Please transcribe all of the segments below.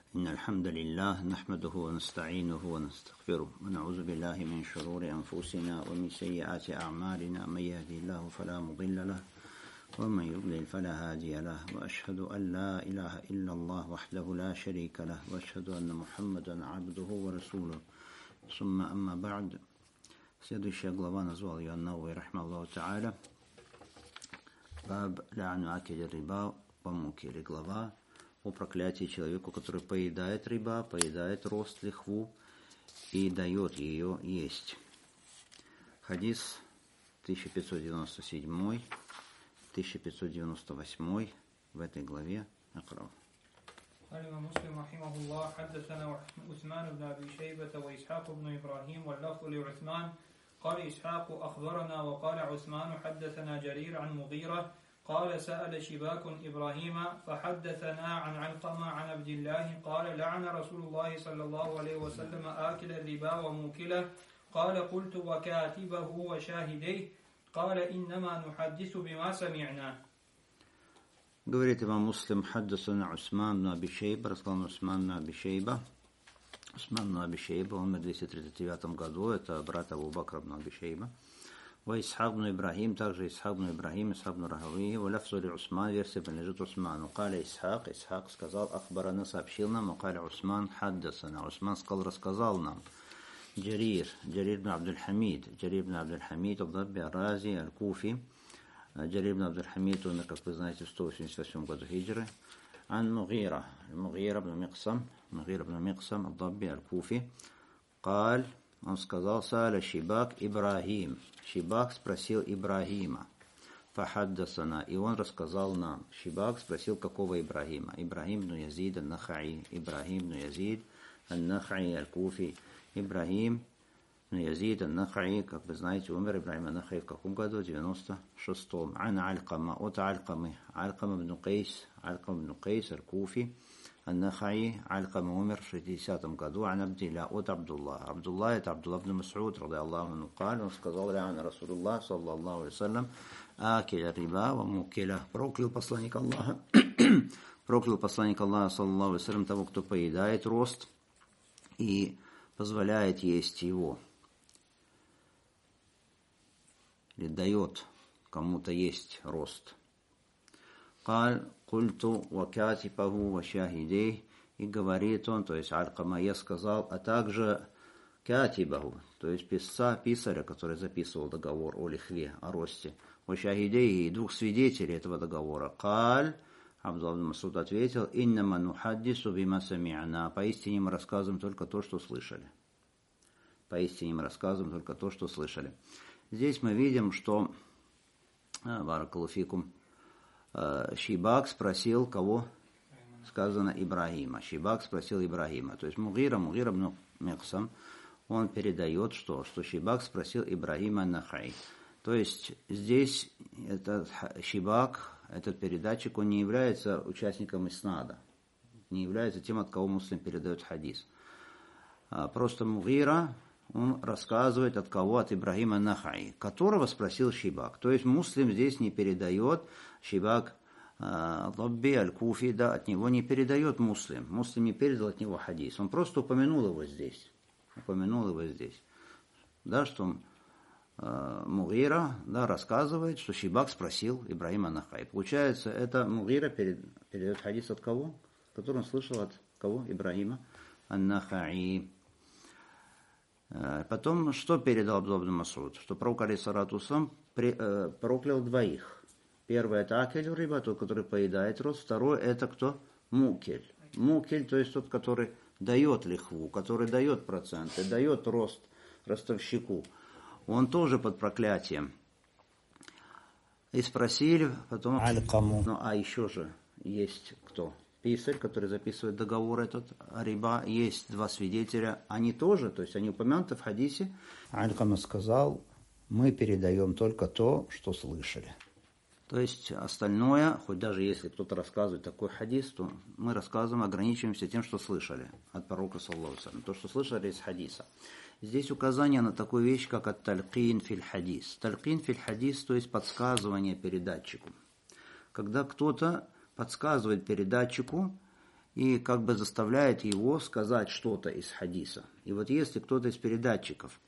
إن الحمد لله نحمده ونستعينه ونستغفره ونعوذ بالله من شرور أنفسنا ومن سيئات أعمالنا من يهدي الله فلا مضل له ومن يضلل فلا هادي له وأشهد أن لا إله إلا الله وحده لا شريك له وأشهد أن محمدا عبده ورسوله ثم أما بعد. Следующая глава назвал ее Ан-Навави рахмахуллаху тааля баб ла'ну акили риба ва мукили, глава о проклятии человеку, который поедает риба, поедает рост, лихву и дает ее есть. Хадис 1597, 1598 в этой главе. Акрав. قال مسلم رحمه الله حدثنا عثمان بن أبي شيبة وإسحاق بن إبراهيم واللفظ لعثمان قال إسحاق أخبرنا وقال عثمان حدثنا جرير عن مغيرة قال سأل شباك إبراهيم فحدثنا عن علقمة عن عبد الله قال لعن رسول الله صلى الله عليه وسلم آكل الربا وموكله قال قلت وكاتبه وشاهديه قال إنما نحدث بما سمعنا. Говорит имам Муслим, حدثنا عثمان بن أبي شيبة, рассказал Усман бн Аби Шейба. Усман бн Аби Шейба, он в 239 году, это брат Абу Бакра бн Аби Шейба. وإسحاق بن إبراهيم, также Исхак бн Ибрахим, Исхак бн Рахавии, ولفظ لعثمان, версия принадлежит Усману. قال Исхак сказал, أخبرنا, сообщил нам, وقال Усман, حدثنا, Усман сказал, рассказал нам. Джарир бн Абдуль-Хамид, Абдабби Арази, Аль-Куфи. Джарир бн Абдуль-Хамид умер, как вы знаете, в 188 году хиджры. عن مغيرة بن مقسم الضبي الكوفي قال, он сказал, سأل شباك إبراهيم, Шибак спросил Ибрахима, фахаддасана, и он рассказал нам. Шибак спросил, какого Ибрахима? Ибрахим бн Язид ан-Нахаи, Ибрахим бн Язид ан-Нахаи аль-Куфи. Ибрахим бн Язид ан-Нахаи, как вы знаете, умер Ибрахим ан-Нахаи в каком году? 96-м. Ан Алькама, от Алькамы, Алькама бн Кайс аль-Куфи, ан-Нахаи. Алькама умер в 60-м году. Ан Абдилла, от Абдулла. Абдулла, это Абдулла бн Мас'уд, ради Аллаху анху, قال, он сказал, ля'ана Расулуллах, саллаллаху алейхи вассалям, акиля риба ва мукиля. Проклял посланник Аллаха, саллаллаху алейхи вассалям, того, кто поедает рост и позволяет есть его. Или дает кому-то есть рост. قال культу ва катибаху ва шахидей, и говорит он, то есть Алькама, я сказал, а также катибаху, то есть писаря, который записывал договор о лихве, о росте, ва шахидей, и двух свидетелей этого договора. قال, Абдулла бн Мас'уд ответил, иннама нухаддису бима сами'на, поистине мы рассказываем только то, что слышали. Здесь мы видим, что баракаллаху фикум, Шибак спросил кого? Сказано Ибрахима. Шибак спросил Ибрахима. То есть Мугира бн Миксам, он передает, что Шибак спросил Ибрахима ан-Нахаи. То есть здесь этот Шибак, этот передатчик, он не является участником иснада, не является тем, от кого Муслим передает хадис. Просто Мугира, он рассказывает от кого? От Ибрахима ан-Нахаи, которого спросил Шибак. То есть Муслим здесь не передает, Шибак Лабби аль-Куфи, да, от него не передает Муслим. Муслим не передал от него хадис. Он просто упомянул его здесь. Да, что Мугира, да, рассказывает, что Шибак спросил Ибрахима ан-Нахаи. Получается, это Мугира передает хадис от кого? Который он слышал от кого? Ибрахима ан-Нахаи. Потом, что передал Абдулла бн Мас'уд? Что пророк алейхиссалату вассалям проклял двоих. Первый это акель риба, тот, который поедает рост. Второй это кто? Мукель. Мукель, то есть тот, который дает лихву, который дает проценты, дает рост ростовщику. Он тоже под проклятием. И спросили потом Алькаму. Ну, а еще же есть кто? Писарь, который записывает договор этот, риба. Есть два свидетеля. Они тоже, то есть они упомянуты в хадисе. Алькама сказал, мы передаем только то, что слышали. То есть остальное, хоть даже если кто-то рассказывает такой хадис, то мы рассказываем, ограничиваемся тем, что слышали от пророка, саллаллаху алейхи ва саллям, то, что слышали из хадиса. Здесь указание на такую вещь, как ат-талькин филь хадис. Талькин филь хадис, то есть подсказывание передатчику. Когда кто-то подсказывает передатчику и как бы заставляет его сказать что-то из хадиса. И вот если кто-то из передатчиков,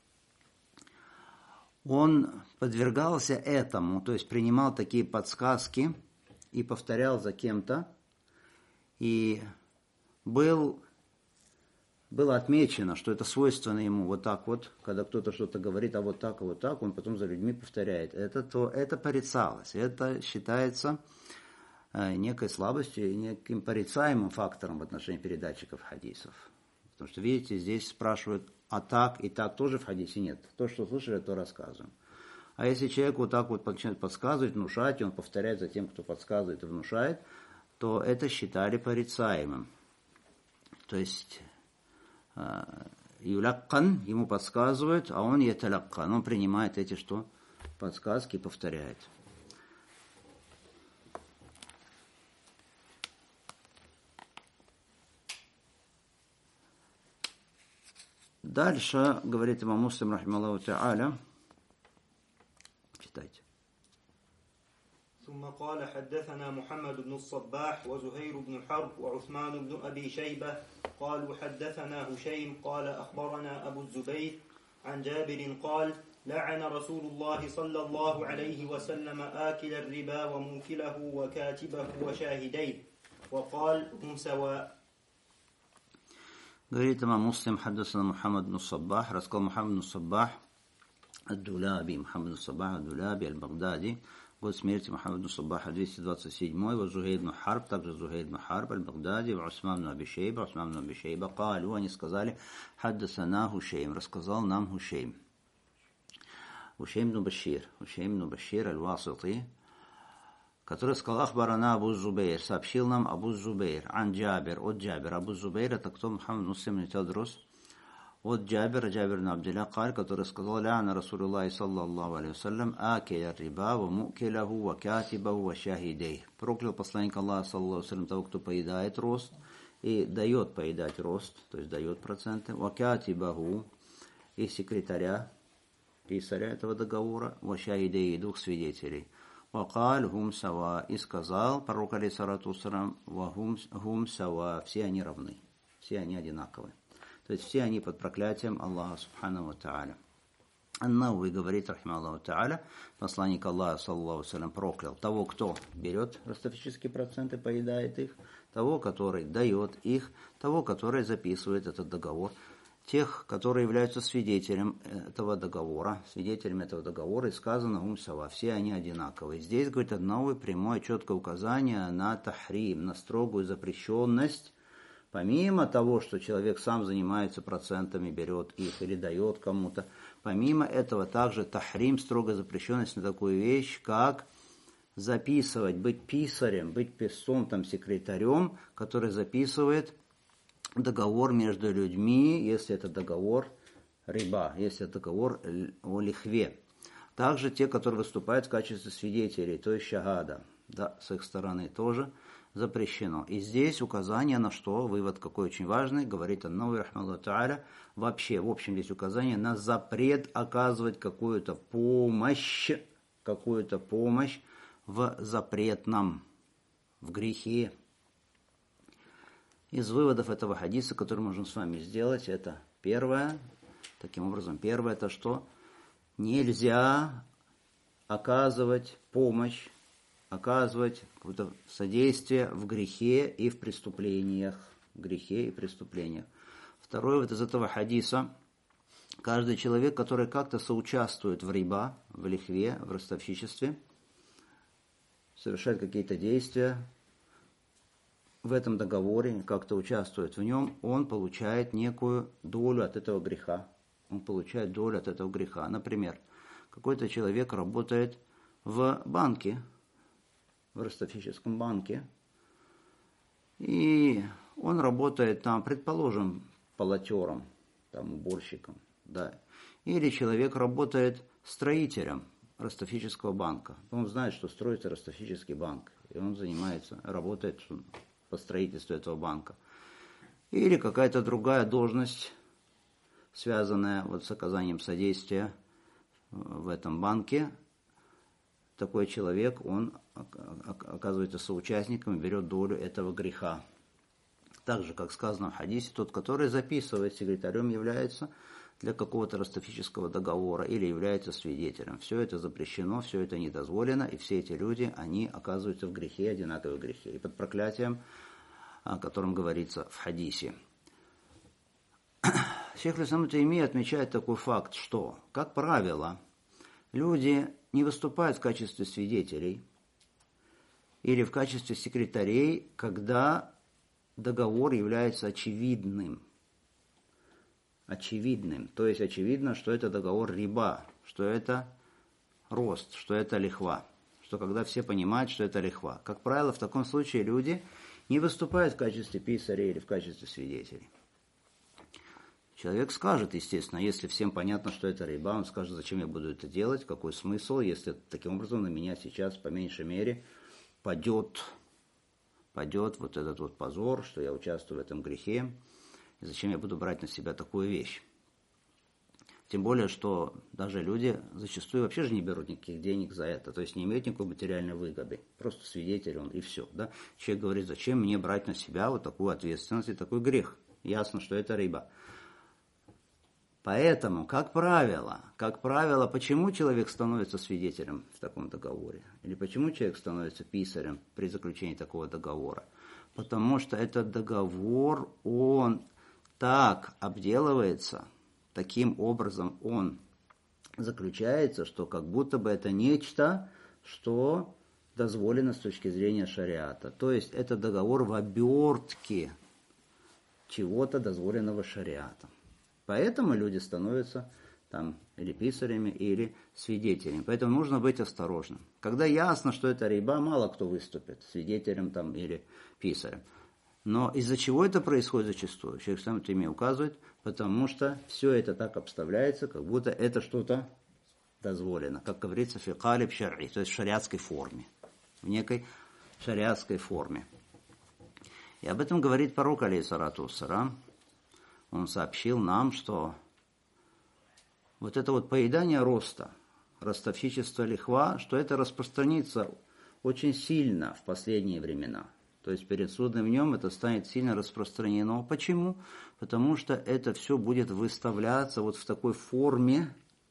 он подвергался этому, то есть принимал такие подсказки и повторял за кем-то, и было отмечено, что это свойственно ему вот так вот, когда кто-то что-то говорит, а вот так, он потом за людьми повторяет. Это порицалось, это считается некой слабостью и неким порицаемым фактором в отношении передатчиков хадисов. Потому что, видите, здесь спрашивают, а так и так тоже в хадисе нет. То, что слышали, то рассказываем. А если человек вот так вот начинает подсказывать, внушать, и он повторяет за тем, кто подсказывает и внушает, то это считали порицаемым. То есть юляккан, ему подсказывают, а он яталяккан, он принимает эти подсказки и повторяет. Дальше, говорит имам Муслим, рахималлаху та'аля, читайте. ثم قال حدثنا محمد بن الصباح وزهير بن حرب وعثمان بن أبي شيبة قالوا حدثنا هشيم قال أخبرنا أبو الزبير عن جابر قال لعن رسول الله صلى الله عليه وسلم آكل الربا وموكله وكاتبه وشاهديه وقال هم سواء. Говорит имам Муслим, حدثنا محمد بن الصباح, рассказал Мухаммад бн Саббах ад-Дуляби, Мухаммад бн Саббах ад-Дуляби, аль-Багдadi, год смерти Мухаммад бн Саббаха 227, ва Зухейр бн Харб, также Зухейр бн Харб, аль-Багдади, ва Усман бн Аби Шейба, калю, они сказали, حدثنا Хушейм, рассказал нам Хушейм. Хушейм бн Башир, аль-Васити, который сказал, ахбарана Абу Зубейр, сообщил нам Абу Зубейр, ан Джабир, от Джабира. Абу Зубейр, это кто? Мухаммад Муслим не Тадрус. От Джабир бн Абдилля, который сказал, ляна Расулуллахи саллаллаху алейхи вассалям, акеля риба, ва мукелаху, ва катибаху, ва шахидей. Проклял посланник Аллаха саллаллаху алейхи вассалям того, кто поедает рост и дает поедать рост, то есть дает проценты, ва катибаху, и секретаря, писаря этого договора, ва шахидей, и двух свидетелей. Вакаль хум сава, и сказал пророк алейхиссалату вассалям, хум сава, все они равны, все они одинаковы. То есть все они под проклятием Аллаха субхану ва тааля. Ан-Навави говорит, рахимахуллаху тааля, посланник Аллаха саллаллаху алейхи ва саллям проклял того, кто берет ростовические проценты, поедает их, того, который дает их, того, который записывает этот договор, тех, которые являются свидетелем этого договора, и сказано умсава, все они одинаковые. Здесь, говорит, одно прямое, четкое указание на тахрим, на строгую запрещенность, помимо того, что человек сам занимается процентами, берет их или дает кому-то, помимо этого также тахрим, строгая запрещенность на такую вещь, как записывать, быть писарем, быть писцом, секретарем, который записывает договор между людьми, если это договор риба, если это договор о лихве. Также те, которые выступают в качестве свидетелей, то есть шагада, да, с их стороны тоже запрещено. И здесь указание на что, вывод какой очень важный, говорит Ан-Навави рахматуллаху тааля, вообще, в общем, здесь указание на запрет оказывать какую-то помощь в запретном, в грехе. Из выводов этого хадиса, который можем с вами сделать, это первое, это что? Нельзя оказывать помощь, оказывать какое-то содействие в грехе и в преступлениях. Второе, вот из этого хадиса, каждый человек, который как-то соучаствует в риба, в лихве, в ростовщичестве, совершает какие-то действия в этом договоре, как-то участвует в нем, он получает некую долю от этого греха. Например, какой-то человек работает в банке, в ростовщическом банке, и он работает там, предположим, полотером, уборщиком, да. Или человек работает строителем ростовщического банка. Он знает, что строится ростовщический банк, и он работает по строительству этого банка. Или какая-то другая должность, связанная с оказанием содействия в этом банке. Такой человек, он оказывается соучастником и берет долю этого греха. Так же, как сказано в хадисе, тот, который записывает, секретарем является для какого-то ростовического договора или является свидетелем. Все это запрещено, все это недозволено, и все эти люди, они оказываются в грехе, одинаковом грехе. И под проклятием, о котором говорится в хадисе. Шейх ибн Таймия отмечает такой факт, что, как правило, люди не выступают в качестве свидетелей или в качестве секретарей, когда договор является очевидным. Очевидным. То есть очевидно, что это договор риба, что это рост, что это лихва. Что когда все понимают, что это лихва. Как правило, в таком случае люди не выступают в качестве писарей или в качестве свидетелей. Человек скажет, естественно, если всем понятно, что это риба, он скажет, зачем я буду это делать, какой смысл, если таким образом на меня сейчас по меньшей мере падет вот этот вот позор, что я участвую в этом грехе, и зачем я буду брать на себя такую вещь. Тем более, что даже люди зачастую вообще же не берут никаких денег за это, то есть не имеют никакой материальной выгоды, просто свидетель он и все. Да? Человек говорит, зачем мне брать на себя вот такую ответственность и такой грех. Ясно, что это риба. Поэтому, как правило, почему человек становится свидетелем в таком договоре? Или почему человек становится писарем при заключении такого договора? Потому что этот договор, он так обделывается, таким образом он заключается, что как будто бы это нечто, что дозволено с точки зрения шариата. То есть это договор в обертке чего-то дозволенного шариатом. Поэтому люди становятся там или писарями, или свидетелями. Поэтому нужно быть осторожным. Когда ясно, что это риба, мало кто выступит свидетелем там, или писарем. Но из-за чего это происходит зачастую? Шейх ибн Таймия указывает, потому что все это так обставляется, как будто это что-то дозволено. Как говорится, фи калиб шар'и, то есть в шариатской форме. В некой шариатской форме. И об этом говорит пророк, алейхиссалату вассалям. Он сообщил нам, что вот это вот поедание роста, ростовщичество лихва, что это распространится очень сильно в последние времена. То есть перед судным днем это станет сильно распространено. Почему? Потому что это все будет выставляться вот в такой форме,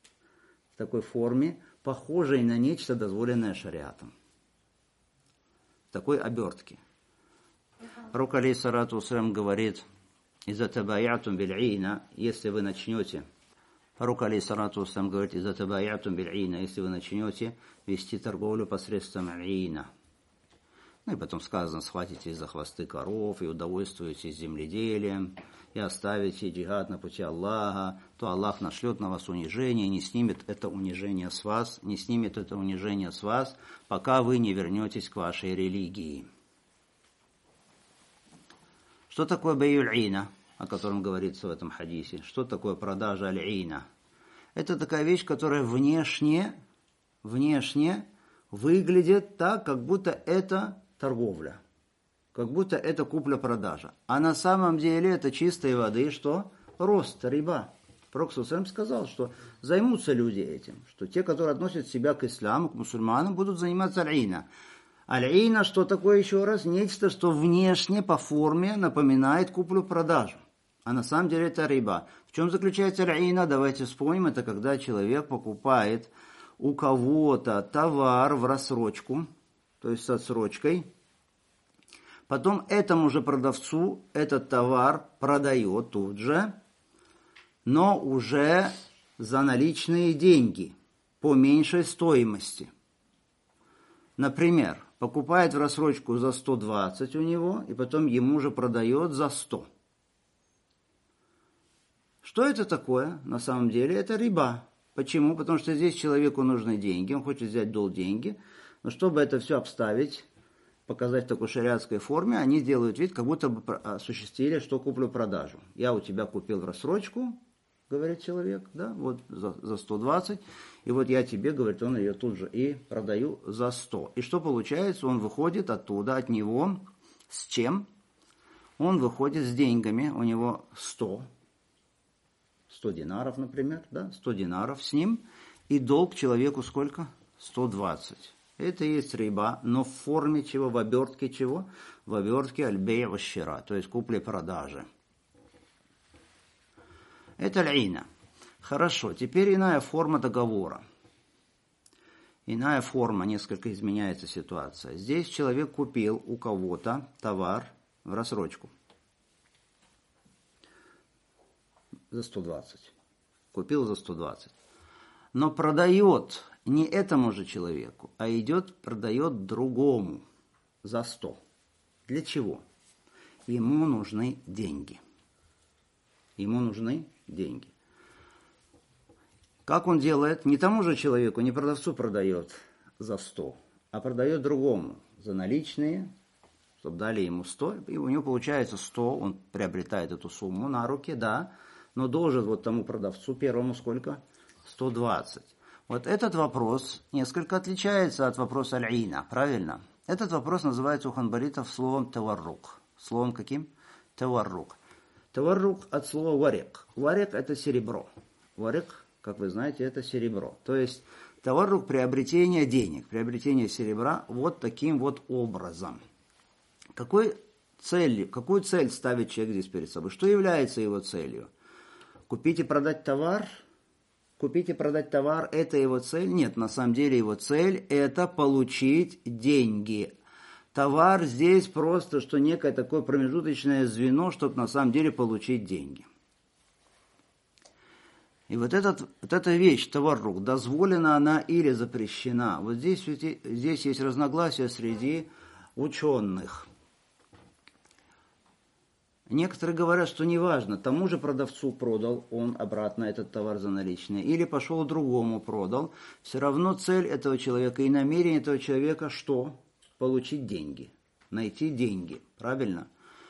похожей на нечто дозволенное шариатом. В такой обертке. Пророк алейхиссалату вассалям говорит, «Иза табаятум бил'ина», если вы начнете, пророк алейхиссалату вассалям говорит, «Иза табаятум бил'ина», если вы начнете вести торговлю посредством ''ина». Ну и потом сказано, схватитесь за хвосты коров и удовольствуетесь земледелием, и оставите джихад на пути Аллаха, то Аллах нашлет на вас унижение, не снимет это унижение с вас, пока вы не вернетесь к вашей религии. Что такое бей'уль-ина, о котором говорится в этом хадисе? Что такое продажа аль-ина? Это такая вещь, которая внешне выглядит так, как будто это торговля, как будто это купля-продажа. А на самом деле это чистой воды, что? Рост, риба. Пророк ﷺ сказал, что займутся люди этим, что те, которые относят себя к исламу, к мусульманам, будут заниматься аль-ина. Аль-ина, что такое еще раз? Нечто, что внешне по форме напоминает куплю-продажу. А на самом деле это риба. В чем заключается аль-ина? Давайте вспомним. Это когда человек покупает у кого-то товар в рассрочку, то есть с отсрочкой. Потом этому же продавцу этот товар продает тут же, но уже за наличные деньги по меньшей стоимости. Например, покупает в рассрочку за 120 у него, и потом ему же продает за 100. Что это такое? На самом деле это риба. Почему? Потому что здесь человеку нужны деньги, он хочет взять долг деньги, но чтобы это все обставить, показать в такой шариатской форме, они делают вид, как будто бы осуществили, что куплю-продажу. Я у тебя купил в рассрочку, говорит человек, да, вот за 120, и вот я тебе, говорит, он ее тут же и продаю за 100. И что получается? Он выходит оттуда, от него, с чем? Он выходит с деньгами, у него 100 динаров, например, да, 100 динаров с ним, и долг человеку сколько? 120. Это и есть риба, но в форме чего, в обертке чего? в обертке аль-бей ва-щира, то есть купли-продажи. Это аль-ина. Хорошо, теперь иная форма договора. Иная форма, несколько изменяется ситуация. Здесь человек купил у кого-то товар в рассрочку за 120. Купил за 120. Но продает не этому же человеку, а продает другому за 100. Для чего? Ему нужны деньги. Ему нужны деньги. Как он делает? Не тому же человеку, не продавцу продает за 100, а продает другому за наличные, чтобы дали ему 100, и у него получается 100, он приобретает эту сумму на руки, да, но должен вот тому продавцу первому сколько? 120. Вот этот вопрос несколько отличается от вопроса аль-ина, правильно? Этот вопрос называется у ханбалитов словом таваррук. Словом каким? Таваррук. Таваррук от слова варик. Варик – это серебро. Варик, как вы знаете, это серебро. То есть таваррук – приобретение денег, приобретение серебра вот таким вот образом. Какую цель ставит человек здесь перед собой? Что является его целью? Купить и продать товар? Купить и продать товар – это его цель? Нет, на самом деле его цель – это получить деньги. Товар здесь просто, что некое такое промежуточное звено, чтобы на самом деле получить деньги. И вот эта вещь, таваррук, дозволена она или запрещена. Вот здесь есть разногласия среди ученых. Некоторые говорят, что неважно, тому же продавцу продал он обратно этот товар за наличные, или пошел другому продал. Все равно цель этого человека и намерение этого человека что? Получить деньги, найти деньги, правильно?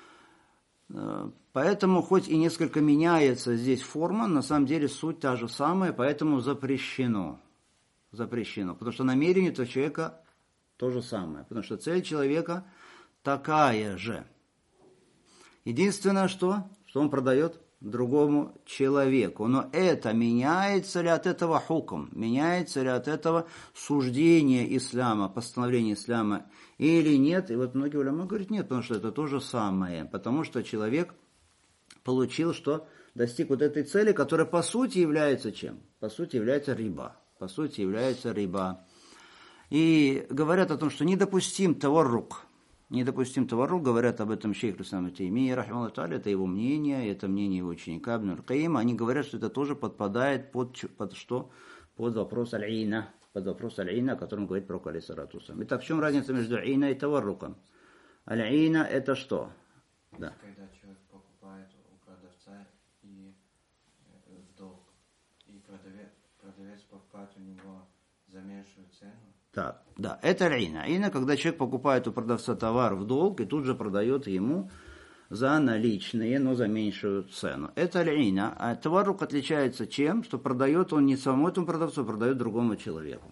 Поэтому, хоть и несколько меняется здесь форма, на самом деле суть та же самая, поэтому запрещено. Запрещено, потому что намерение этого человека то же самое, потому что цель человека такая же. Единственное, что он продает другому человеку. Но это меняется ли от этого хукм? Меняется ли от этого суждение ислама, постановление ислама или нет? И вот многие уляма говорят нет, потому что это то же самое. Потому что человек получил, что достиг вот этой цели, которая по сути является чем? По сути является риба. По сути является риба. И говорят о том, что недопустим таваррук. Недопустим таваррук, говорят об этом шейх ибн Таймия, рахимахуллах та'аля, это его мнение, это мнение его ученика Ибн аль-Каима. Они говорят, что это тоже подпадает под что? Под вопрос аль-ина. Под вопрос аль-ина, о котором говорит пророк алейхиссалату вассалям. Итак, в чем разница между ина и таварруком? Аль-ина это что? Да. Когда человек покупает у продавца и в долг, и продавец покупает у него за меньшую цену. Так, да, это аль-ина. Ина, когда человек покупает у продавца товар в долг и тут же продает ему за наличные, но за меньшую цену. Это аль-ина. А таваррук отличается чем? Что продает он не самому этому продавцу, а продает другому человеку.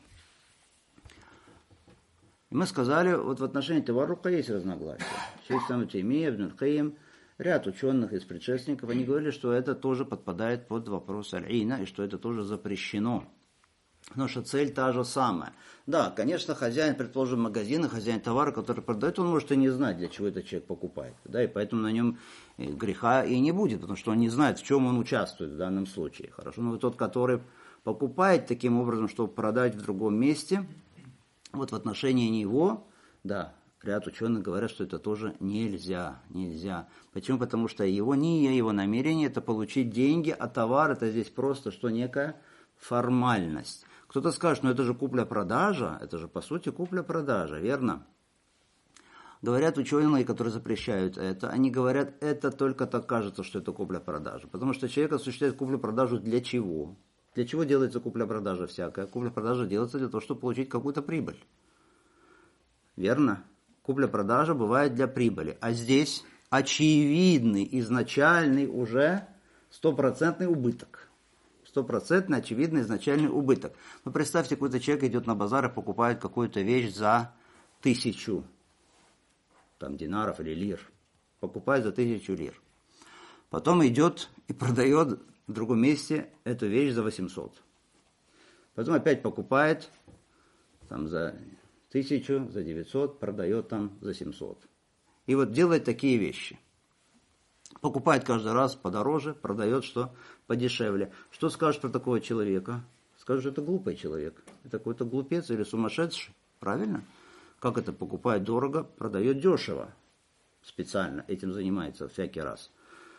И мы сказали, вот в отношении таваррука есть разногласия. Шейх ибн Таймия, Ибн аль-Каим, ряд ученых из предшественников, они говорили, что это тоже подпадает под вопрос аль-ина, и что это тоже запрещено. Потому что цель та же самая. Да, конечно, хозяин, предположим, магазина, хозяин товара, который продает, он может и не знать, для чего этот человек покупает. Да, и поэтому на нем греха и не будет, потому что он не знает, в чем он участвует в данном случае. Хорошо, но тот, который покупает таким образом, чтобы продать в другом месте, вот в отношении него, да, ряд ученых говорят, что это тоже нельзя. Почему? Потому что его намерение это получить деньги, а товар это здесь просто что некая формальность. Кто-то скажет, это же купля-продажа, это же по сути купля-продажа, верно? Говорят ученые, которые запрещают это, они говорят, это только так кажется, что это купля-продажа. Потому что человек осуществляет куплю-продажу для чего? Для чего делается купля-продажа всякая? Купля-продажа делается для того, чтобы получить какую-то прибыль. Верно? Купля-продажа бывает для прибыли. А здесь очевидный, изначальный уже 100% убыток. 100% очевидный изначальный убыток. Ну, представьте, какой-то человек идет на базар и покупает какую-то вещь за 1000 динаров или лир. Покупает за 1000 лир. Потом идет и продает в другом месте эту вещь за 800. Потом опять покупает за 1000, за 900, продает за 700. И вот делает такие вещи. Покупает каждый раз подороже, продает что подешевле. Что скажешь про такого человека? Скажешь, что это глупый человек. Это какой-то глупец или сумасшедший. Правильно? Как это? Покупает дорого, продает дешево. Специально этим занимается всякий раз.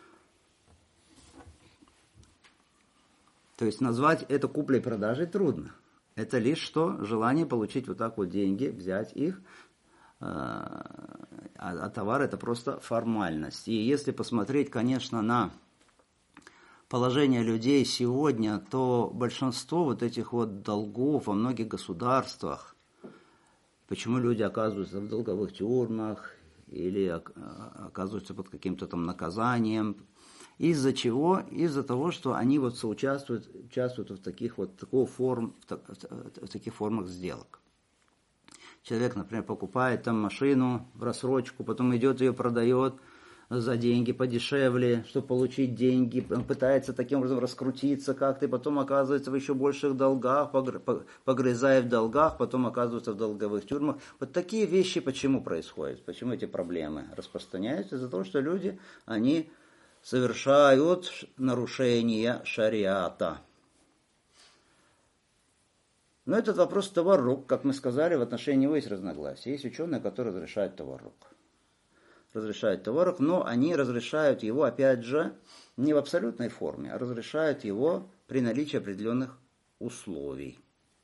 То есть назвать это куплей-продажей трудно. Это лишь что? Желание получить вот так вот деньги, взять их. А товар это просто формальность. И если посмотреть, конечно, на положение людей сегодня, то большинство вот этих вот долгов во многих государствах, почему люди оказываются в долговых тюрьмах или оказываются под каким-то там наказанием, из-за чего? Из-за того, что они вот участвуют в таких формах сделок. Человек, например, покупает там машину в рассрочку, потом идет ее продает за деньги подешевле, чтобы получить деньги, он пытается таким образом раскрутиться как-то, и потом оказывается в еще больших долгах, погрязая в долгах, потом оказывается в долговых тюрьмах. Вот такие вещи почему происходят? Почему эти проблемы распространяются? Из-за того, что люди, они совершают нарушения шариата. Но этот вопрос таваррук, как мы сказали, в отношении него есть разногласия. Есть ученые, которые разрешают таваррук. Но они разрешают его, опять же, не в абсолютной форме, а разрешают его при наличии определенных условий.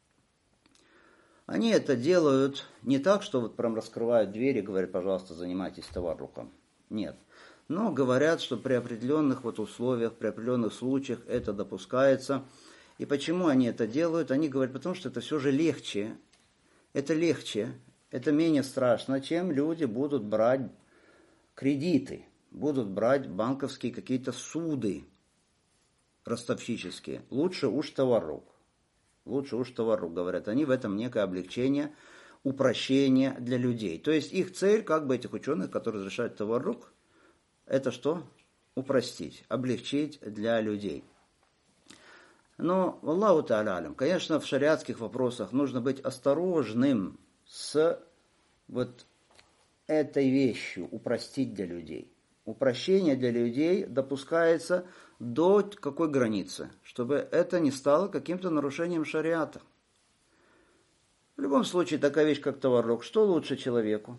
Они это делают не так, что вот прям раскрывают двери и говорят, пожалуйста, занимайтесь таварруком. Нет. Но говорят, что при определенных вот условиях, при определенных случаях это допускается. И почему они это делают? Они говорят, потому что это все же легче. Это легче, это менее страшно, чем люди будут брать кредиты, будут брать банковские какие-то суды ростовщические. Лучше уж таваррук, говорят. Они в этом некое облегчение, упрощение для людей. То есть их цель, как бы этих ученых, которые разрешают таваррук, это что? Упростить, облегчить для людей. Но, Аллаху та'аля алям, конечно, в шариатских вопросах нужно быть осторожным с вот этой вещью, упростить для людей. Упрощение для людей допускается до какой границы? Чтобы это не стало каким-то нарушением шариата. В любом случае, такая вещь, как таваррук, что лучше человеку?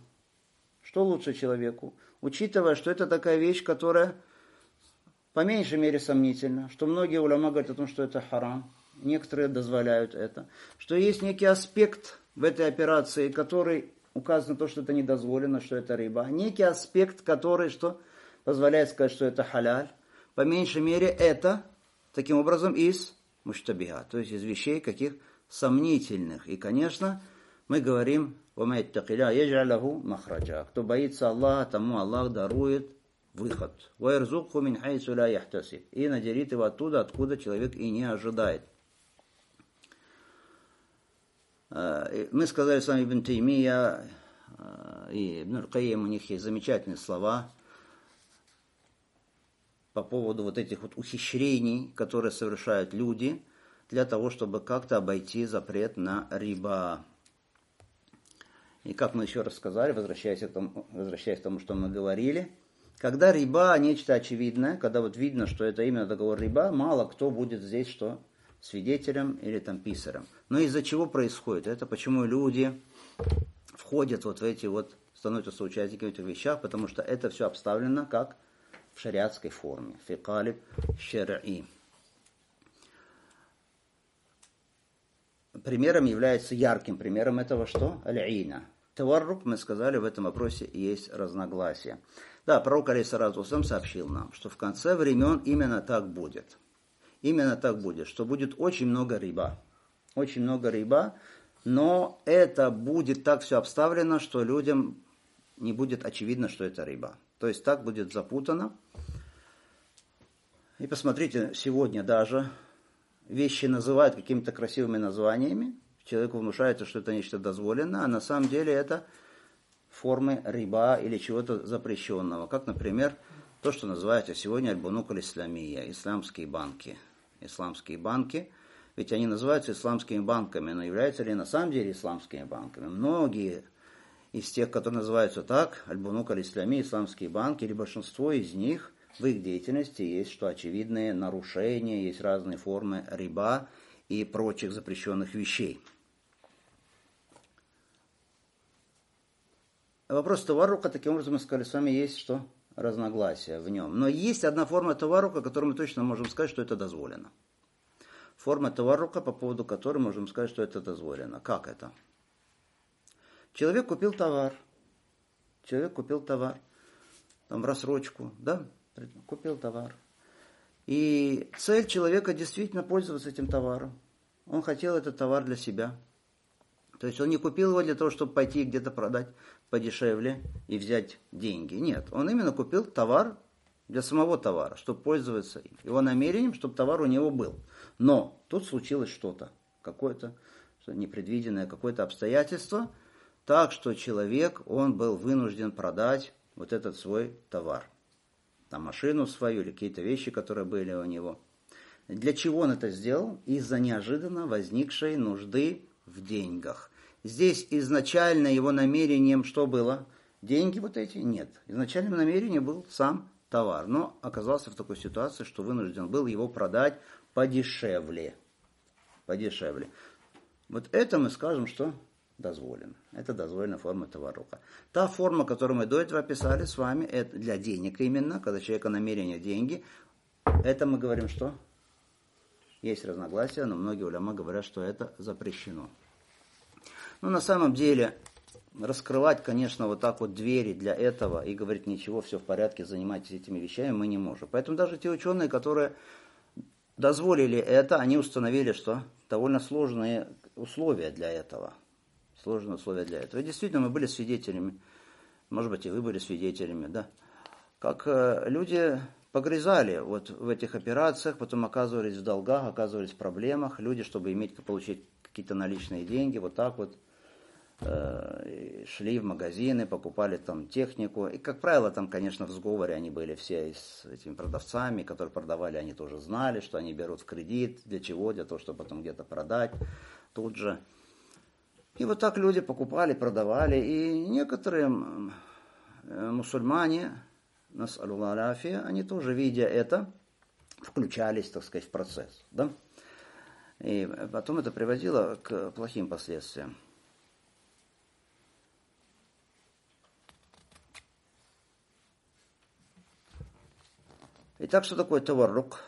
Учитывая, что это такая вещь, которая по меньшей мере сомнительно, что многие уляма говорят о том, что это харам, некоторые дозволяют это, что есть некий аспект в этой операции, который указано на то, что это недозволено, что это риба, некий аспект, который что позволяет сказать, что это халяль, по меньшей мере это, таким образом, из муштабиха, то есть из вещей каких сомнительных. И, конечно, мы говорим, кто боится Аллаха, тому Аллах дарует выход. И наделит его оттуда, откуда человек и не ожидает. Мы сказали с вами Ибн Таймия и Ибн Аль-Кайим, у них есть замечательные слова по поводу вот этих вот ухищрений, которые совершают люди для того, чтобы как-то обойти запрет на риба. И как мы еще раз сказали, возвращаясь к тому, что мы говорили, когда риба нечто очевидное, когда вот видно, что это именно договор риба, мало кто будет здесь что? Свидетелем или там писарем. Но из-за чего происходит? Это почему люди входят вот в эти вот, становятся соучастниками в этих вещах, потому что это все обставлено как в шариатской форме. Фикалиб шар'и. Примером является, ярким примером этого что? Аль-Ина. Таваррук, мы сказали, в этом вопросе есть разногласия. Да, пророк алейхиссалату вассалям сообщил нам, что в конце времен именно так будет. Именно так будет, что будет очень много риба. Очень много риба, но это будет так все обставлено, что людям не будет очевидно, что это риба. То есть так будет запутано. И посмотрите, сегодня даже вещи называют какими-то красивыми названиями. Человеку внушается, что это нечто дозволенное, а на самом деле это формы риба или чего-то запрещенного. Как, например, то, что называется сегодня аль-бунук аль-исламия, исламские банки. Исламские банки, ведь они называются исламскими банками, но являются ли на самом деле исламскими банками? Многие из тех, которые называются так, Аль-Бунук Аль-Ислами, исламские банки, или большинство из них, в их деятельности есть, что очевидные нарушения, есть разные формы риба и прочих запрещенных вещей. Вопрос таваррука, таким образом, мы сказали, с вами есть что? Разногласия в нем. Но есть одна форма таваррука, которую мы точно можем сказать, что это дозволено. Форма таваррука, по поводу которой можем сказать, что это дозволено. Как это? Человек купил товар. Там в рассрочку, да? Купил товар. И цель человека действительно пользоваться этим товаром. Он хотел этот товар для себя. То есть он не купил его для того, чтобы пойти где-то продать подешевле и взять деньги. Нет, он именно купил товар для самого товара, чтобы пользоваться им. Его намерением, чтобы товар у него был. Но тут случилось что-то, какое-то непредвиденное, какое-то обстоятельство, так что человек, он был вынужден продать вот этот свой товар. Там машину свою или какие-то вещи, которые были у него. Для чего он это сделал? Из-за неожиданно возникшей нужды в деньгах. Здесь изначально его намерением что было? Деньги вот эти? Нет. Изначальным намерением был сам товар. Но оказался в такой ситуации, что вынужден был его продать подешевле. Вот это мы скажем, что дозволено. Это дозволенная форма таваррука. Та форма, которую мы до этого описали с вами, это для денег именно, когда человека намерение деньги. Это мы говорим, что есть разногласия, но многие уляма говорят, что это запрещено. Но на самом деле раскрывать, конечно, вот так вот двери для этого и говорить ничего, все в порядке, занимайтесь этими вещами мы не можем. Поэтому даже те ученые, которые дозволили это, они установили, что довольно сложные условия для этого. И действительно, мы были свидетелями, может быть, и вы были свидетелями, да, как люди погрязали вот в этих операциях, потом оказывались в долгах, оказывались в проблемах. Люди, чтобы получить какие-то наличные деньги, вот так вот шли в магазины, покупали там технику. И, как правило, там, конечно, в сговоре они были все с этими продавцами, которые продавали, они тоже знали, что они берут в кредит. Для чего? Для того, чтобы потом где-то продать тут же. И вот так люди покупали, продавали. И некоторые мусульмане, они тоже, видя это, включались, так сказать, в процесс. Да? И потом это приводило к плохим последствиям. Итак, что такое таваррук?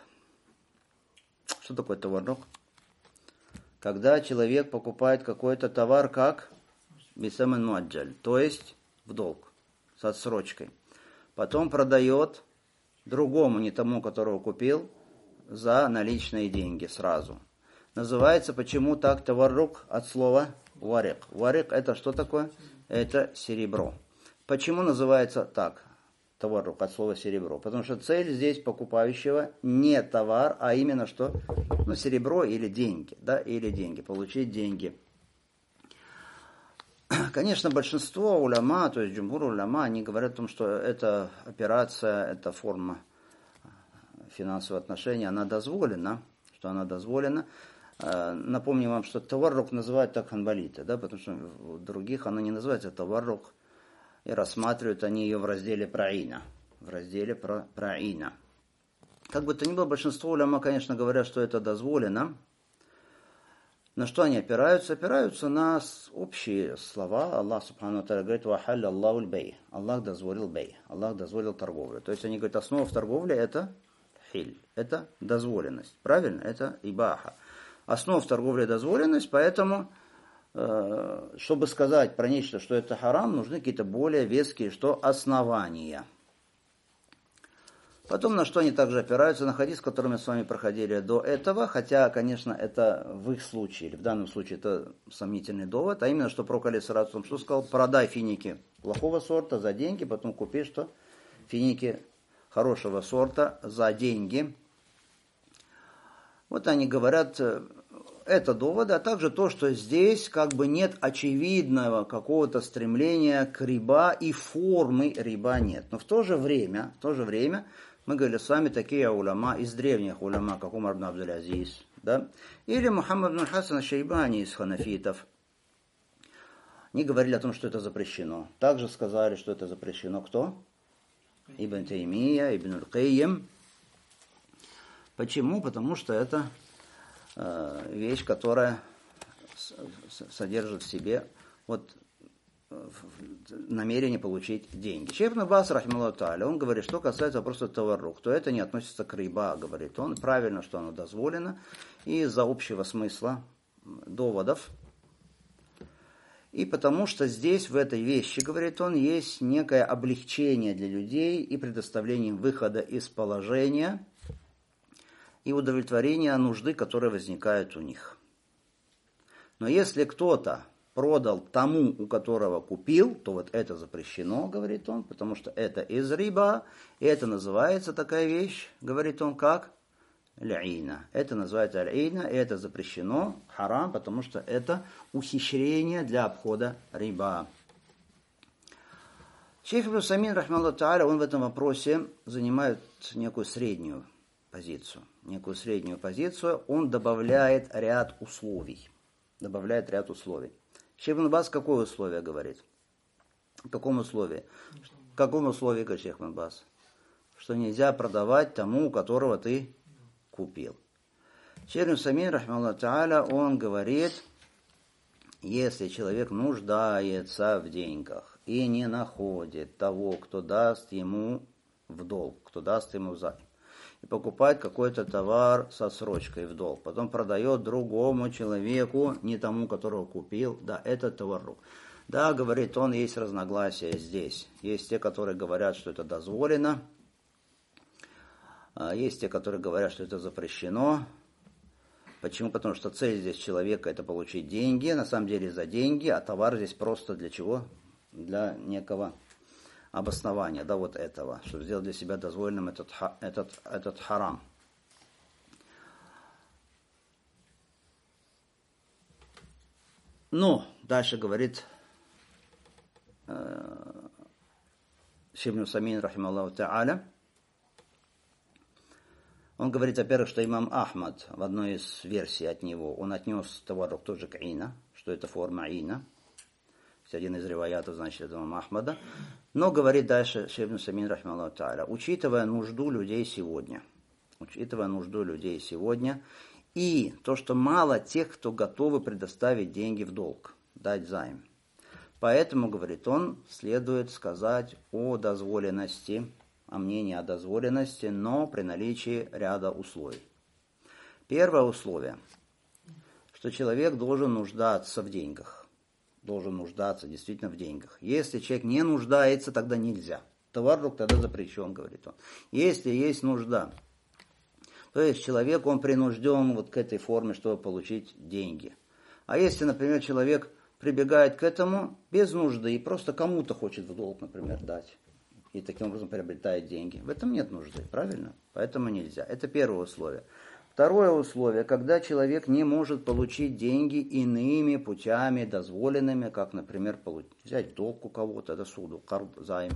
Когда человек покупает какой-то товар как бисаман муаджаль, то есть в долг, с отсрочкой. Потом продает другому, не тому, которого купил, за наличные деньги сразу. Называется почему так таваррук от слова варик. Варик это что такое? Это серебро. Почему называется так? Таваррук от слова серебро. Потому что цель здесь покупающего не товар, а именно что? Серебро или деньги. Да? Или деньги. Получить деньги. Конечно, большинство уляма, то есть джумхур уляма, они говорят о том, что эта операция, эта форма финансового отношения, она дозволена. Напомню вам, что таваррук называют так ханбалиты, да? Потому что у других она не называется таваррук. И рассматривают они ее в разделе праина. Как бы то ни было, большинство уляма, конечно, говорят, что это дозволено. На что они опираются? Опираются на общие слова. Аллах субхану ва тааля говорит: «Вахалля Аллаху аль-бей». Аллах дозволил бей. Аллах дозволил торговлю. То есть они говорят, основа в торговле это хиль. Это дозволенность. Правильно? Это ибаха. Основа в торговле дозволенность, поэтому чтобы сказать про нечто, что это харам, нужны какие-то более веские основания. Потом на что они также опираются, на хадис, который мы с вами проходили до этого, хотя, конечно, это в их случае, или в данном случае это сомнительный довод, а именно, что пророк алейхиссалату что сказал: продай финики плохого сорта за деньги, потом купи что? Финики хорошего сорта за деньги. Вот они говорят, это доводы, а также то, что здесь как бы нет очевидного какого-то стремления к риба и формы риба нет. Но в то же время мы говорили с вами такие уляма из древних уляма, как Умар ибн Абдул-Азиз, да? Или Мухаммад ибн Хасан аш-Шайбани из ханафитов. Они говорили о том, что это запрещено. Также сказали, что это запрещено кто? Ибн Таймия, Ибн Аль-Кайим. Почему? Потому что это вещь, которая содержит в себе намерение получить деньги. Шейх Ибн Баз, рахималлаху тааля, он говорит, что касается вопроса таваррук, то это не относится к риба, говорит он. Правильно, что оно дозволено. И из-за общего смысла доводов. И потому что здесь, в этой вещи, говорит он, есть некое облегчение для людей и предоставление им выхода из положения и удовлетворение нужды, которые возникают у них. Но если кто-то продал тому, у которого купил, то вот это запрещено, говорит он, потому что это из риба, и это называется такая вещь, говорит он, как ляйна. Это называется ляйна, и это запрещено, харам, потому что это ухищрение для обхода риба. Шейх Ибн Усаймин, рахмаллаху тааля, он в этом вопросе занимает некую среднюю позицию. Он добавляет ряд условий. Шейх Ибн Баз какое условие говорит? В каком условии? В каком условии, говорит Шейх Ибн Баз? Что нельзя продавать тому, у которого ты купил. Шейх Ибн Усаймин, рахмаллаху тааля, он говорит, если человек нуждается в деньгах и не находит того, кто даст ему в долг, кто даст ему займ, и покупает какой-то товар со срочкой в долг, потом продает другому человеку, не тому, которого купил, да, это таваррук. Да, говорит он, есть разногласия здесь. Есть те, которые говорят, что это дозволено, есть те, которые говорят, что это запрещено. Почему? Потому что цель здесь человека – это получить деньги, на самом деле за деньги, а товар здесь просто для чего? Для некого обоснования, да, вот этого, чтобы сделать для себя дозволенным этот харам. Но дальше говорит Шейх Ибн Усаймин, рахималлаху тааля, он говорит, во-первых, что имам Ахмад в одной из версий от него, он отнес таваррук тоже к ина, что это форма ина. Один из риваятов, значит, это имам Ахмада. Но говорит дальше Шейх Ибн Усаймин, рахималлаху тааля, учитывая нужду людей сегодня, и то, что мало тех, кто готовы предоставить деньги в долг, дать займ. Поэтому, говорит он, следует сказать о дозволенности, о мнении о дозволенности, но при наличии ряда условий. Первое условие, что человек должен нуждаться в деньгах. Должен нуждаться действительно в деньгах. Если человек не нуждается, тогда нельзя. Таваррук тогда запрещен, говорит он. Если есть нужда, то есть человек, он принужден вот к этой форме, чтобы получить деньги. А если, например, человек прибегает к этому без нужды и просто кому-то хочет в долг, например, дать, и таким образом приобретает деньги, в этом нет нужды, правильно? Поэтому нельзя. Это первое условие. Второе условие, когда человек не может получить деньги иными путями, дозволенными, как, например, взять долг у кого-то, это суду, кард, займ.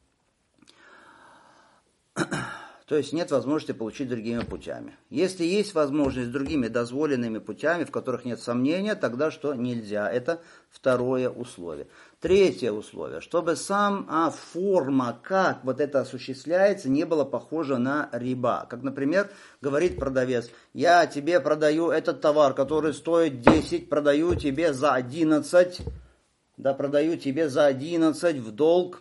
То есть нет возможности получить другими путями. Если есть возможность другими дозволенными путями, в которых нет сомнения, тогда что нельзя. Это второе условие. Третье условие, чтобы форма, как вот это осуществляется, не была похожа на риба. Как, например, говорит продавец, я тебе продаю этот товар, который стоит 10, продаю тебе за 11, в долг.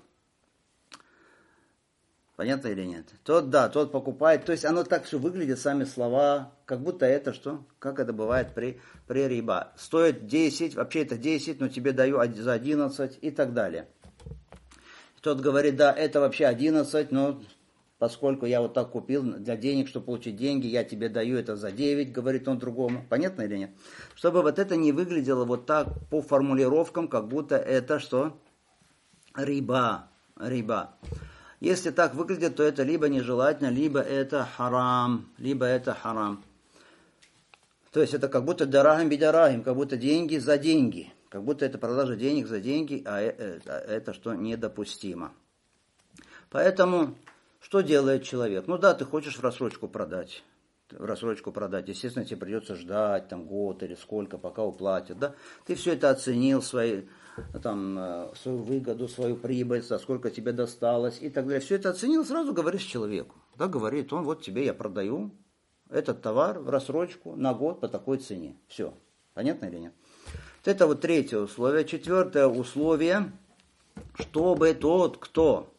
Понятно или нет? Тот покупает. То есть оно так все выглядит, сами слова, как будто это что? Как это бывает при риба. Стоит 10, вообще это 10, но тебе даю за 11 и так далее. Тот говорит, да, это вообще 11, но поскольку я вот так купил для денег, чтобы получить деньги, я тебе даю это за 9, говорит он другому. Понятно или нет? Чтобы вот это не выглядело вот так по формулировкам, как будто это что? Риба. Если так выглядит, то это либо нежелательно, либо это харам. То есть это как будто дарахим бидарахим, как будто деньги за деньги. Как будто это продажа денег за деньги, а это что недопустимо. Поэтому что делает человек? Ну да, ты хочешь в рассрочку продать. рассрочку продать, естественно, тебе придется ждать там год или сколько, пока уплатят, да? Ты все это оценил, свою выгоду, свою прибыль, сколько тебе досталось и так далее. Все это оценил, сразу говоришь человеку. Да, говорит он, вот тебе я продаю этот товар в рассрочку на год по такой цене. Все. Понятно или нет? Это вот третье условие. Четвертое условие, чтобы тот, кто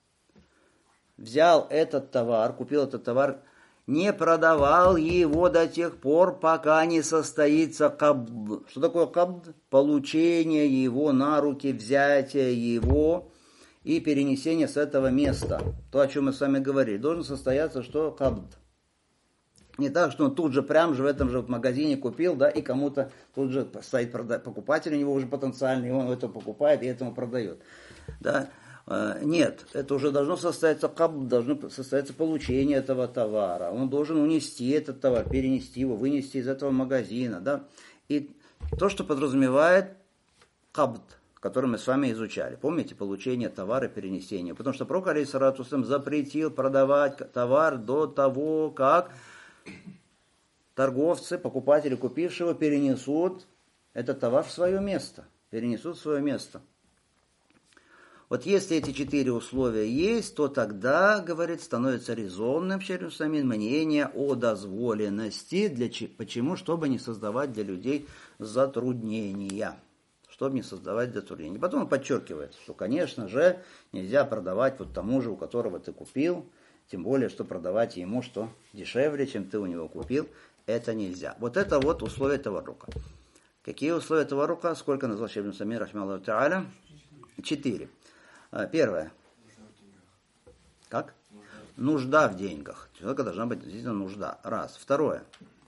взял этот товар, купил этот товар, не продавал его до тех пор, пока не состоится кабд. Что такое кабд? Получение его на руки, взятие его и перенесение с этого места. То, о чем мы с вами говорили. Должен состояться, что кабд. Не так, что он тут же, прям же в этом же магазине купил, да, и кому-то тут же стоит покупатель, у него уже потенциальный, и он это покупает и этому продает. Да. Нет, это уже должно состояться кабд, должно состояться получение этого товара. Он должен унести этот товар, перенести его, вынести из этого магазина. Да? И то, что подразумевает кабд, который мы с вами изучали. Помните, получение товара, перенесение. Потому что пророк алейхиссалату вассалям запретил продавать товар до того, как торговцы, покупатели, купившего, перенесут этот товар в свое место. Перенесут в свое место. Вот если эти 4 условия есть, то тогда, говорит, становится резонным мнение о дозволенности. Почему? Чтобы не создавать для людей затруднения. Чтобы не создавать затруднений. Потом он подчеркивает, что, конечно же, нельзя продавать вот тому же, у которого ты купил, тем более, что продавать ему что дешевле, чем ты у него купил, это нельзя. Вот это вот условия таваррука. Какие условия таваррука? Сколько назвал Шейх ибн Усаймин, рахимахуллаху тааля? 4. Первое. Как? Нужда в деньгах. У человека должна быть действительно нужда. Раз. Второе.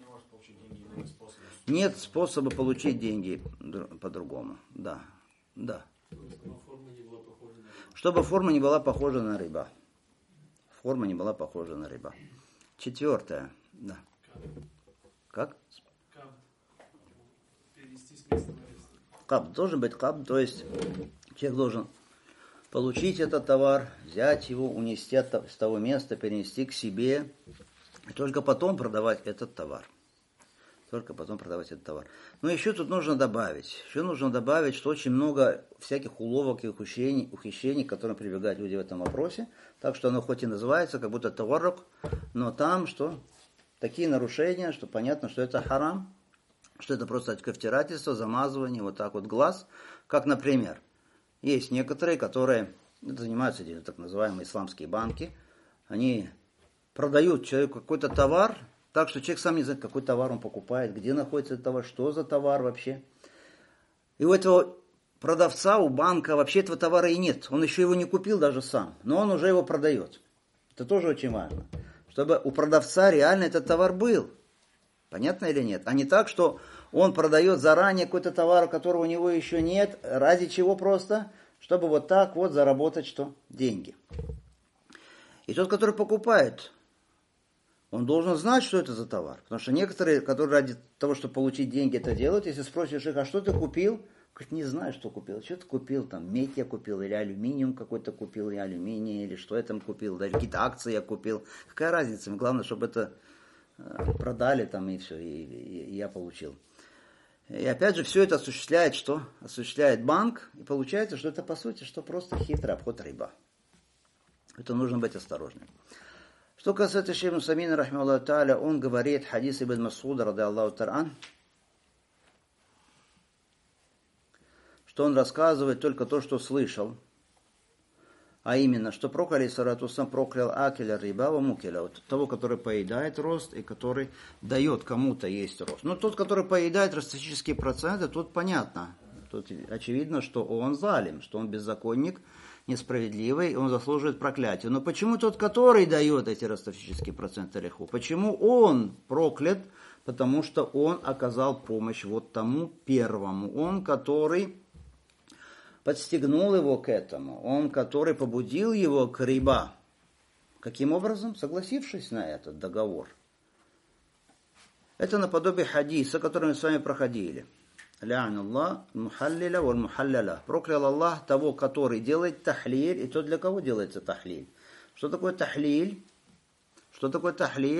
Нет способа получить деньги по-другому. Да. Да. Чтобы форма не была похожа на риба. Форма не была похожа на риба. 4. Да. Как? Каб. Должен быть каб, то есть человек должен получить этот товар, взять его, унести с того места, перенести к себе, и только потом продавать этот товар. Только потом продавать этот товар. Но еще тут нужно добавить. Что очень много всяких уловок и ухищрений, к которым прибегают люди в этом вопросе. Так что оно хоть и называется, как будто таваррук, но там что? Такие нарушения, что понятно, что это харам, что это просто втирательство, замазывание, вот так вот глаз. Как, например, есть некоторые, которые занимаются этим, так называемые исламские банки. Они продают человеку какой-то товар, так что человек сам не знает, какой товар он покупает, где находится этот товар, что за товар вообще. И у этого продавца, у банка вообще этого товара и нет. Он еще его не купил даже сам, но он уже его продает. Это тоже очень важно. Чтобы у продавца реально этот товар был. Понятно или нет? А не так, что он продает заранее какой-то товар, которого у него еще нет, ради чего просто? Чтобы вот так вот заработать что? Деньги. И тот, который покупает, он должен знать, что это за товар. Потому что некоторые, которые ради того, чтобы получить деньги, это делают, если спросишь их, а что ты купил? Говорит, не знаю, что купил. Что ты купил? Там медь я купил, или алюминиум какой-то купил, или алюминий, или что я там купил, да, какие-то акции я купил. Какая разница? Главное, чтобы это продали там и все, и я получил. И опять же, все это осуществляет что? Осуществляет банк, и получается, что это по сути, что просто хитрый обход риба. Это нужно быть осторожным. Что касается Шейха ибн Усаймина, рахимахуллаху тааля, он говорит, хадис ибн Мас'уда, радиаллаху та'ала, что он рассказывает только то, что слышал, а именно, что пророк алейхиссалату вассалям проклял акеля риба ва мукеля, вот того, который поедает рост и который дает кому-то есть рост. Но тот, который поедает ростатические проценты, тут понятно. Тут очевидно, что он залим, что он беззаконник, несправедливый, и он заслуживает проклятия. Но почему тот, который дает эти ростатические проценты реху? Почему он проклят? Потому что он оказал помощь вот тому первому. Он, который подстегнул его к этому. Он, который побудил его к риба. Каким образом? Согласившись на этот договор. Это наподобие хадиса, который мы с вами проходили. Ля'ан Аллах мухаллиля валь мухалляля. Проклял Аллах того, который делает тахлиль, и то, для кого делается тахлиль. Что такое тахлиль? Что такое тахлиль?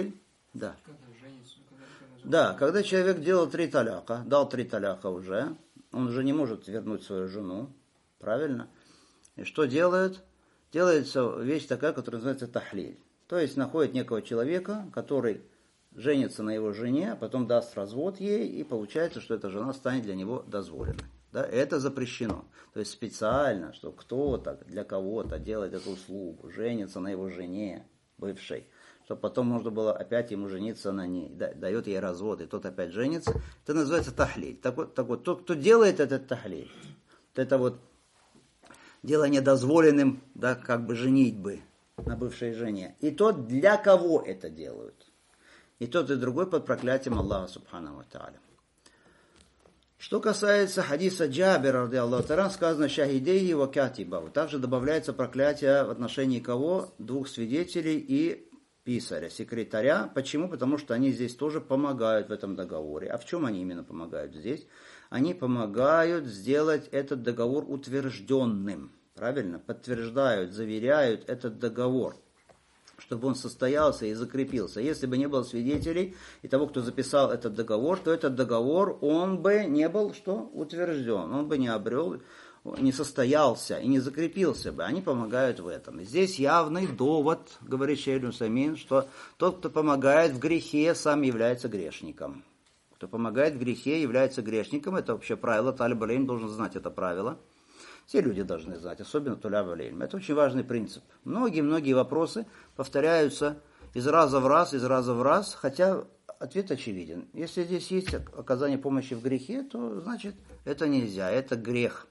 Да. Когда женится, Да, когда человек делал 3 таляка, дал 3 таляка уже, он уже не может вернуть свою жену, правильно? И что делают? Делается вещь такая, которая называется тахлиль. То есть находит некого человека, который женится на его жене, а потом даст развод ей, и получается, что эта жена станет для него дозволенной. Да? Это запрещено. То есть специально, что кто-то для кого-то делает эту услугу, женится на его жене бывшей, чтобы потом можно было опять ему жениться на ней, дает ей развод, и тот опять женится. Это называется тахлиль. Так вот, тот, кто делает этот тахлиль, это вот делание дозволенным, да, как бы женитьбы на бывшей жене. И тот, для кого это делают. И тот, и другой под проклятием Аллаха Субхану ва Тааля. Что касается хадиса Джабира, ради Аллаху та'аля, сказано «Шахидейхи ва катибаху». Также добавляется проклятие в отношении кого? 2 свидетелей и писаря, секретаря. Почему? Потому что они здесь тоже помогают в этом договоре. А в чем они именно помогают здесь? Они помогают сделать этот договор утвержденным. Правильно? Подтверждают, заверяют этот договор, чтобы он состоялся и закрепился. Если бы не было свидетелей и того, кто записал этот договор, то этот договор, он бы не был что? Утвержден. Он бы не обрел, не состоялся и не закрепился бы. Они помогают в этом. Здесь явный довод, говорит Шейх Усаймин, что тот, кто помогает в грехе, сам является грешником. Кто помогает в грехе, является грешником. Это вообще правило. Талиб аль-Илм должен знать это правило. Все люди должны знать, особенно Талиб аль-Илм. Это очень важный принцип. Многие вопросы повторяются из раза в раз, хотя ответ очевиден. Если здесь есть оказание помощи в грехе, то значит это нельзя, это грех.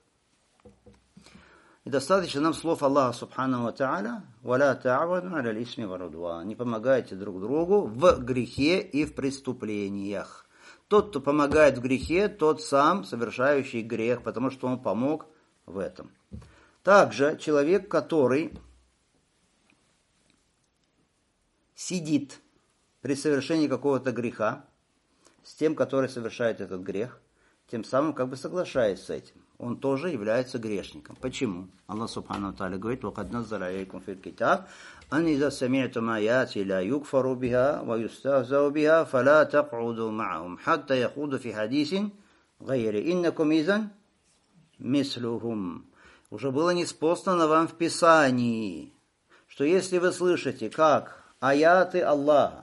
И достаточно нам слов Аллаха Субхану ва Тааля: «Валя та'авану аля исми ва рудван». Не помогайте друг другу в грехе и в преступлениях. Тот, кто помогает в грехе, тот сам совершающий грех, потому что он помог в этом. Также человек, который сидит при совершении какого-то греха с тем, который совершает этот грех, тем самым как бы соглашаясь с этим, он тоже является грешником. Почему? Аллах Субхану Тааля говорит: «Вакад наззаля алейкум фил китаб, ан иза сами'тум аяти ла юкфару биха ва юстахзау биха, фала тaq'уду ма'ахум, хатта яхуду фи хадисин гайри, иннакум изан мислюхум». Уже было ниспослано вам в Писании, что если вы слышите, как аяты Аллаха,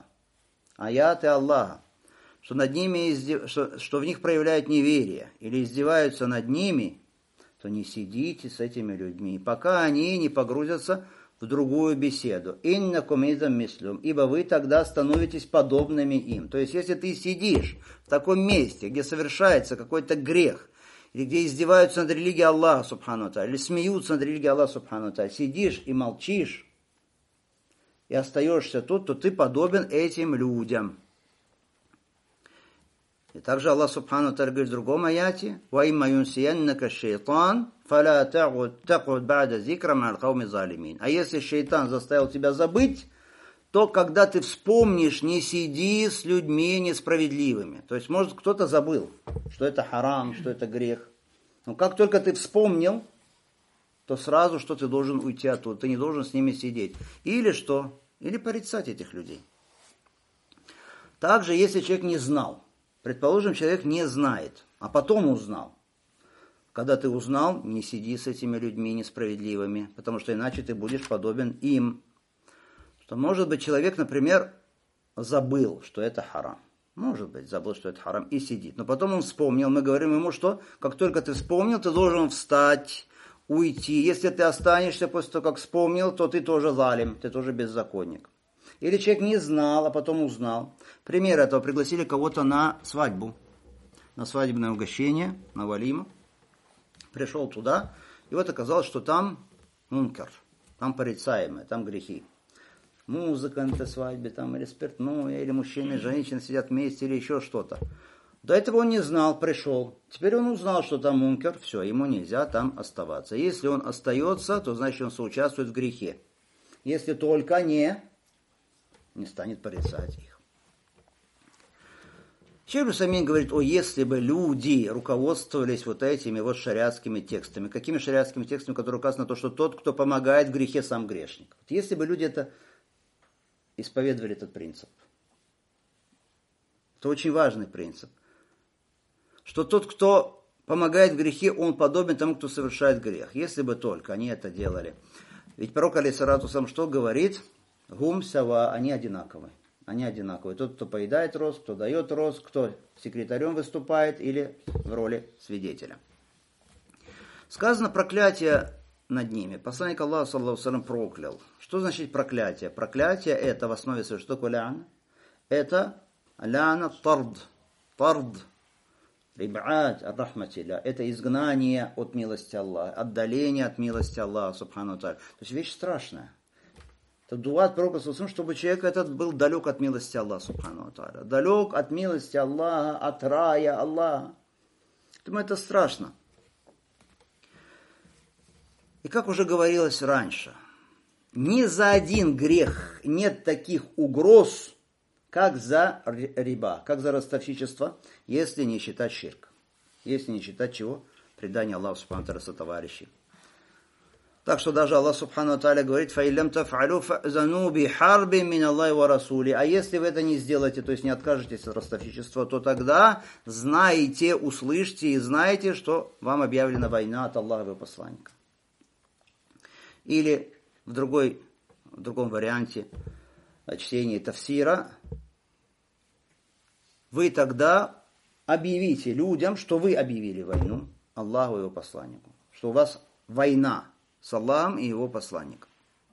что над ними что в них проявляют неверие или издеваются над ними, то не сидите с этими людьми, пока они не погрузятся в другую беседу. Иннакум изам мислюм, ибо вы тогда становитесь подобными им. То есть, если ты сидишь в таком месте, где совершается какой-то грех, или где издеваются над религией Аллаха Субхану Тааля, или смеются над религией Аллаха Субхану Тааля, сидишь и молчишь, и остаешься тут, то ты подобен этим людям. И также Аллах Субхану Тааля говорит в другом аяте: «Ваимма юнсияннака шейтан, фаля тaqud ба'да зикра ма'аль кауми залимин». А если шейтан заставил тебя забыть, то когда ты вспомнишь, не сиди с людьми несправедливыми. То есть, может, кто-то забыл, что это харам, что это грех. Но как только ты вспомнил, то сразу, что ты должен уйти оттуда, ты не должен с ними сидеть. Или что? Или порицать этих людей. Также, если человек не знал, предположим, человек не знает, а потом узнал. Когда ты узнал, не сиди с этими людьми несправедливыми, потому что иначе ты будешь подобен им. Что, может быть, человек, например, забыл, что это харам. Может быть, забыл, что это харам, и сидит. Но потом он вспомнил, мы говорим ему, что как только ты вспомнил, ты должен встать, уйти. Если ты останешься после того, как вспомнил, то ты тоже залим, ты тоже беззаконник. Или человек не знал, а потом узнал. Пример этого: пригласили кого-то на свадьбу, на свадебное угощение, на валиму. Пришел туда, и вот оказалось, что там мункар, там порицаемое, там грехи. Музыка на этой свадьбе, там, или спиртное, или мужчины и женщины сидят вместе, или еще что-то. До этого он не знал, пришел. Теперь он узнал, что там мункар, все, ему нельзя там оставаться. Если он остается, то значит он соучаствует в грехе. Если только не станет порицать их. Шейх Усаймин говорит: если бы люди руководствовались вот этими вот шариатскими текстами. Какими шариатскими текстами, которые указаны на то, что тот, кто помогает в грехе, сам грешник. Вот если бы люди это исповедовали, этот принцип, Это очень важный принцип. Что тот, кто помогает в грехе, он подобен тому, кто совершает грех. Если бы только они это делали. Ведь пророк алейхиссалату вассалам что говорит? Гум сава, они одинаковые. Они одинаковые. Тот, кто поедает рост, кто дает рост, кто секретарем выступает или в роли свидетеля. Сказано проклятие над ними. Посланник Аллаха, саллаллаху алейхи ва саллям, проклял. Что значит проклятие? Проклятие это в основе своей, что такое ляна? Это ляна тард. Тард. Риб'ат ар-рахматилля. Это изгнание от милости Аллаха. Отдаление от милости Аллаха, субхану тааля. То есть вещь страшная. Это дуа пророка, чтобы человек этот был далек от милости Аллаха, субхану тааля. Далек от милости Аллаха, от рая Аллаха. Поэтому это страшно. И как уже говорилось раньше, ни за один грех нет таких угроз, как за риба, как за ростовщичество, если не считать ширк. Если не считать чего? Предание Аллаху субхану тааля сотоварищей. Так что даже Аллах субхану тааля говорит: «Фаилям таф'алю фа'зану бихарби мин Аллахи ва расули». А если вы это не сделаете, то есть не откажетесь от ростовщичества, то тогда знайте, услышьте и знайте, что вам объявлена война от Аллаха и его посланника. Или в другом варианте чтения тафсира, вы тогда объявите людям, что вы объявили войну Аллаху и его посланнику. Что у вас война с Аллахом и его посланником.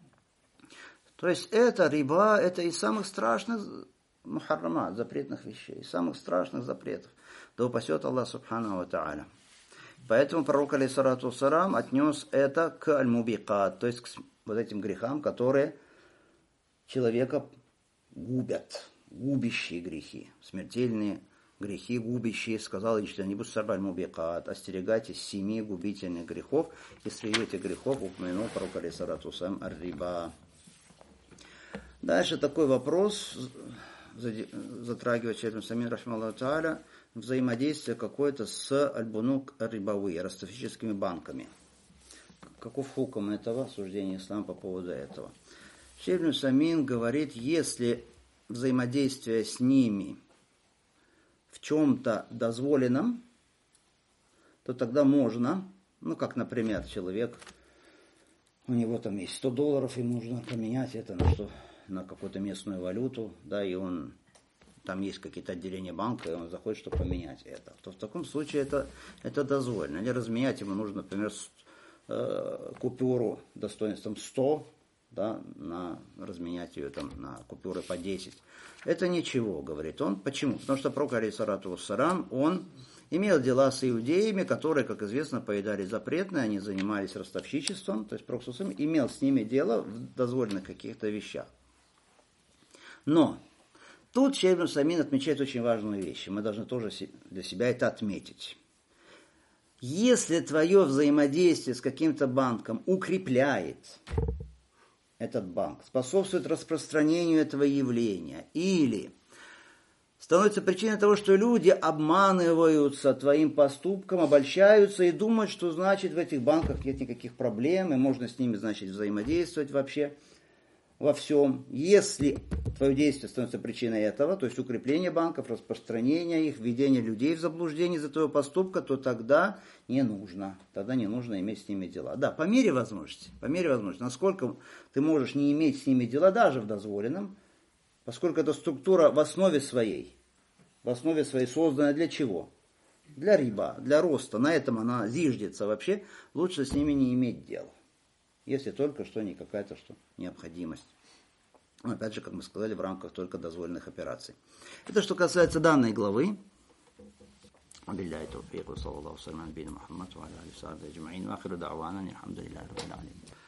То есть это риба, это из самых страшных мухаррамат, запретных вещей, из самых страшных запретов. Да упасет Аллах субхану ва тааля. Поэтому пророк алейхиссалату вассалам отнес это к аль-мубикат, то есть к вот этим грехам, которые человека губят, губящие грехи, смертельные грехи губящие, сказал Ичтанибу саб'аль мубикат, остерегайтесь 7 губительных грехов, и среди этих грехов упомянул пророк алейхиссалату вассалам ар-риба. Дальше такой вопрос затрагивает Шейх ибн Усаймин рахимахуллаху тааля, взаимодействие какое-то с аль-бунук ар-рибави, ростовщическими банками. Каков хукм этого, суждение ислама по поводу этого? Шейх ибн Усаймин говорит, если взаимодействие с ними в чем-то дозволенном, то тогда можно, как, например, человек, у него там есть $100, ему нужно поменять это на какую-то местную валюту, да, и там есть какие-то отделения банка, и он захочет, чтобы поменять это. То в таком случае это дозволено. Или разменять ему нужно, например, купюру достоинством 100, да, разменять ее там на купюры по 10. Это ничего, говорит он. Почему? Потому что пророк алейхиссалату вассалам, он имел дела с иудеями, которые, как известно, поедали запретное, они занимались ростовщичеством, то есть пророк имел с ними дело в дозволенных каких-то вещах. Но тут Шейх ибн Усаймин отмечает очень важную вещь, и мы должны тоже для себя это отметить. Если твое взаимодействие с каким-то банком укрепляет этот банк, способствует распространению этого явления, или становится причиной того, что люди обманываются твоим поступком, обольщаются и думают, что, значит, в этих банках нет никаких проблем, и можно с ними, значит, взаимодействовать вообще во всем. Если твое действие становится причиной этого, то есть укрепление банков, распространение их, введение людей в заблуждение из-за твоего поступка, то тогда не нужно иметь с ними дела. Да, по мере возможности, насколько ты можешь не иметь с ними дела, даже в дозволенном, поскольку эта структура в основе своей создана для чего? Для риба, для роста, на этом она зиждется вообще, лучше с ними не иметь дела. Если только что не какая-то необходимость. Опять же, как мы сказали, в рамках только дозволенных операций. Это что касается данной главы. Абилляхи тауфик, ва саллаллаху алейхи ва саллям, набийна Мухаммад ва аля алихи ва сахбихи аджмаин, ва ахиру да'вана алхамдулиллахи раббил аламин.